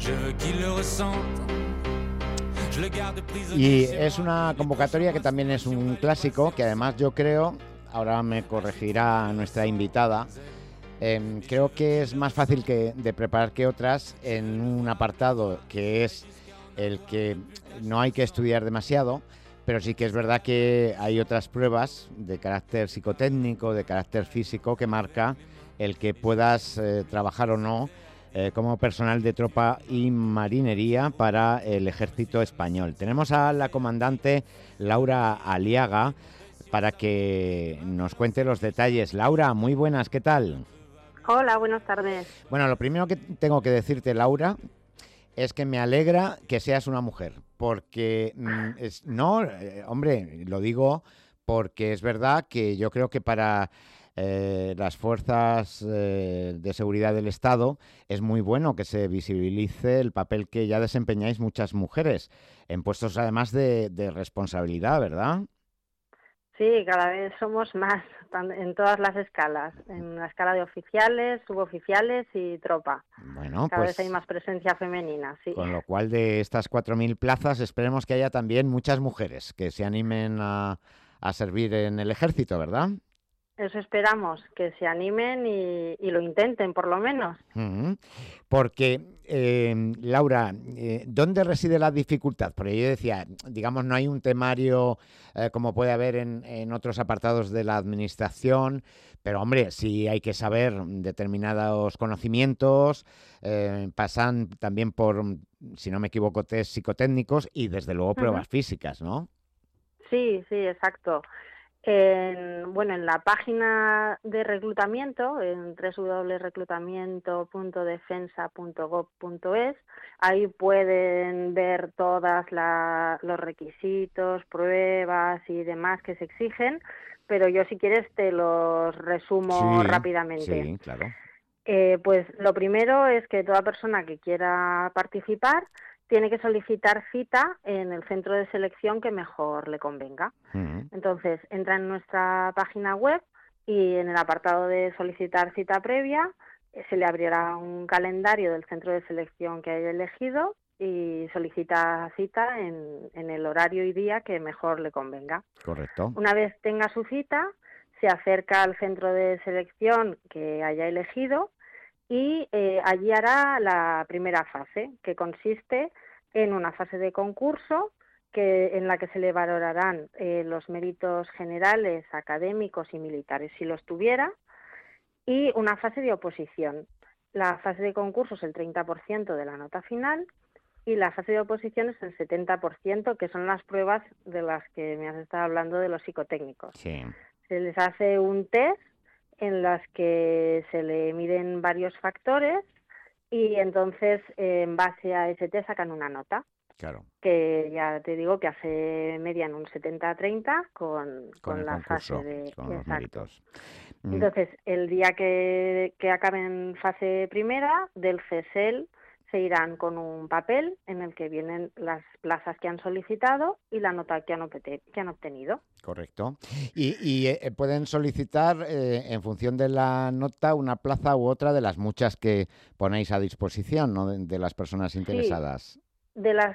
Y es una convocatoria que también es un clásico, que además yo creo, ahora me corregirá nuestra invitada, creo que es más fácil de preparar que otras en un apartado que es el que no hay que estudiar demasiado, pero sí que es verdad que hay otras pruebas de carácter psicotécnico, de carácter físico, que marca el que puedas trabajar o no como personal de tropa y marinería para el ejército español. Tenemos a la comandante Laura Aliaga para que nos cuente los detalles. Laura, muy buenas, ¿qué tal? Hola, buenas tardes. Bueno, lo primero que tengo que decirte, Laura, es que me alegra que seas una mujer, porque hombre, lo digo porque es verdad que yo creo que para las fuerzas de seguridad del Estado es muy bueno que se visibilice el papel que ya desempeñáis muchas mujeres en puestos además de responsabilidad, ¿verdad? Sí, cada vez somos más en todas las escalas, en la escala de oficiales, suboficiales y tropa. Bueno, Cada vez hay pues más presencia femenina, sí. con lo cual de estas 4.000 plazas esperemos que haya también muchas mujeres que se animen a servir en el ejército, ¿verdad? Eso esperamos, que se animen y lo intenten, por lo menos. Porque, Laura, ¿dónde reside la dificultad? Porque yo decía, digamos, no hay un temario como puede haber en otros apartados de la administración, pero hombre, sí hay que saber determinados conocimientos, pasan también por, si no me equivoco, test psicotécnicos y desde luego Ujú. pruebas físicas, ¿no? Sí, sí, exacto. En la página de reclutamiento, en www.reclutamiento.defensa.gov.es, ahí pueden ver todos los requisitos, pruebas y demás que se exigen, pero yo si quieres te los resumo Sí, rápidamente. sí, claro. Pues lo primero es que toda persona que quiera participar tiene que solicitar cita en el centro de selección que mejor le convenga. Mm. Entonces, entra en nuestra página web y en el apartado de solicitar cita previa se le abrirá un calendario del centro de selección que haya elegido y solicita cita en el horario y día que mejor le convenga. Correcto. Una vez tenga su cita, se acerca al centro de selección que haya elegido y allí hará la primera fase, que consiste en una fase de concurso en la que se le valorarán los méritos generales, académicos y militares, si los tuviera, y una fase de oposición. La fase de concurso es el 30% de la nota final y la fase de oposición es el 70%, que son las pruebas de las que me has estado hablando de los psicotécnicos. Sí. Se les hace un test en las que se le miden varios factores y entonces en base a ese test sacan una nota, Claro. que ya te digo que hace media en un 70-30 Con con el la fase concurso, de... con los Exacto. méritos. Mm. Entonces, el día que acaben fase primera, del CESEL se irán con un papel en el que vienen las plazas que han solicitado y la nota que han obtenido. Correcto. Y pueden solicitar, en función de la nota, una plaza u otra de las muchas que ponéis a disposición, ¿no? De las personas Sí, interesadas. de las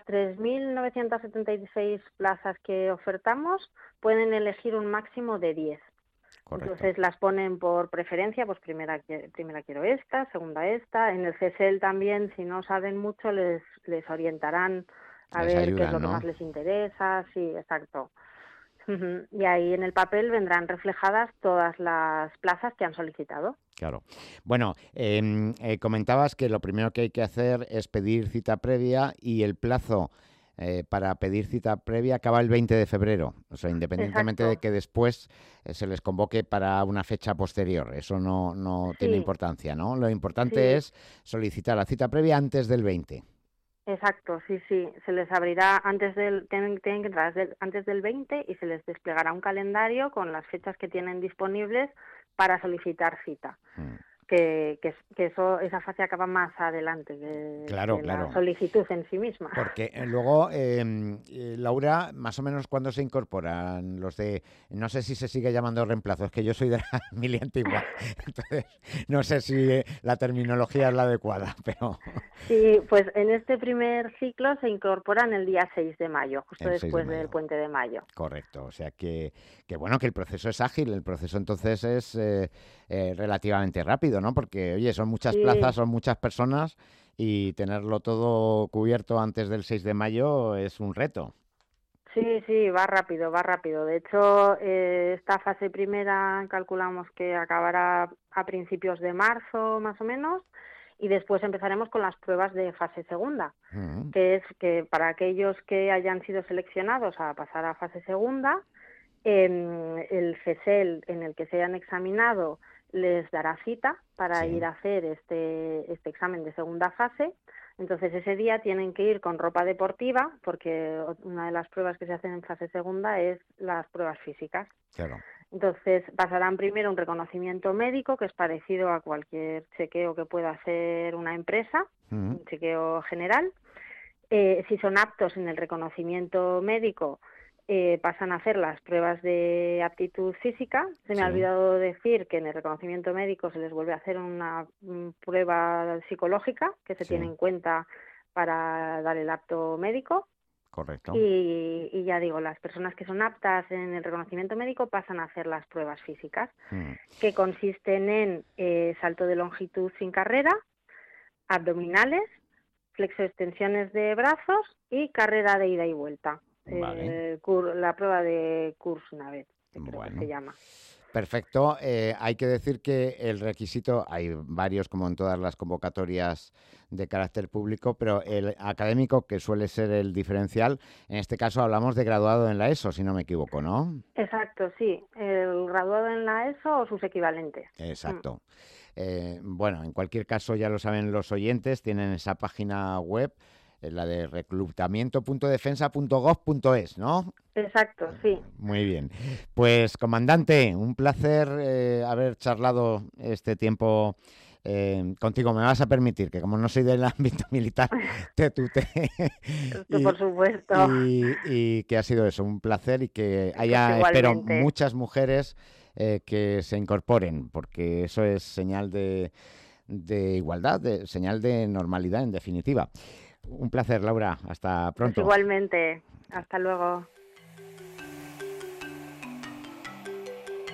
3.976 plazas que ofertamos, pueden elegir un máximo de 10. Correcto. Entonces las ponen por preferencia, pues primera quiero esta, segunda esta. En el CSL también, si no saben mucho, les orientarán a Les ver qué es ayudan, lo que ¿no? más les interesa. Sí, exacto. Ujú. Y ahí en el papel vendrán reflejadas todas las plazas que han solicitado. Claro. Bueno, comentabas que lo primero que hay que hacer es pedir cita previa y el plazo para pedir cita previa acaba el 20 de febrero. O sea, independientemente de Exacto. que después se les convoque para una fecha posterior. Eso no tiene Sí, importancia, ¿no? Lo importante sí. es solicitar la cita previa antes del 20. Exacto, sí, sí. Se les abrirá tienen que entrar antes del 20 y se les desplegará un calendario con las fechas que tienen disponibles para solicitar cita. Mm. esa fase acaba más adelante Claro, que claro. la solicitud en sí misma. Porque luego, Laura, más o menos cuando se incorporan los de, no sé si se sigue llamando reemplazo, es que yo soy de la mili antigua, entonces no sé si la terminología es la adecuada, pero Sí, pues en este primer ciclo se incorporan el día 6 de mayo, justo el 6 de después del mayo. puente de mayo. Correcto, o sea que bueno, que el proceso es ágil, el proceso entonces es relativamente rápido, ¿no? Porque, oye, son muchas plazas, Sí, son muchas personas y tenerlo todo cubierto antes del 6 de mayo es un reto. sí, sí, va rápido, va rápido. De hecho, esta fase primera calculamos que acabará a principios de marzo, más o menos, y después empezaremos con las pruebas de fase segunda, Mm, que es que para aquellos que hayan sido seleccionados a pasar a fase segunda, el CESEL en el que se hayan examinado les dará cita para ir sí, a hacer este examen de segunda fase. Entonces ese día tienen que ir con ropa deportiva porque una de las pruebas que se hacen en fase segunda es las pruebas físicas. claro. Entonces pasarán primero un reconocimiento médico que es parecido a cualquier chequeo que pueda hacer una empresa, Mm, un chequeo general. Si son aptos en el reconocimiento médico, pasan a hacer las pruebas de aptitud física. Se me ha sí, olvidado decir que en el reconocimiento médico se les vuelve a hacer una prueba psicológica que se tiene sí, en cuenta para dar el apto médico. correcto. Y ya digo, las personas que son aptas en el reconocimiento médico pasan a hacer las pruebas físicas, Mm, que consisten en salto de longitud sin carrera, abdominales, flexoextensiones de brazos y carrera de ida y vuelta. vale, La prueba de Kursnavet, creo que se bueno. llama. Perfecto. Hay que decir que el requisito, hay varios como en todas las convocatorias de carácter público, pero el académico, que suele ser el diferencial, en este caso hablamos de graduado en la ESO, si no me equivoco, ¿no? Exacto, sí. El graduado en la ESO o sus equivalentes. Mm. Exacto. Bueno, en cualquier caso, ya lo saben los oyentes, tienen esa página web, la de reclutamiento.defensa.gov.es, ¿no? Exacto, sí. Muy bien. Pues, comandante, un placer haber charlado este tiempo contigo. Me vas a permitir que, como no soy del ámbito militar, te tutee Esto y, por supuesto. y que ha sido eso, un placer y que Pues haya, espero, igualmente. muchas mujeres que se incorporen, porque eso es señal de igualdad, señal de normalidad, en definitiva. Un placer, Laura. Hasta Pues pronto. igualmente. Hasta luego.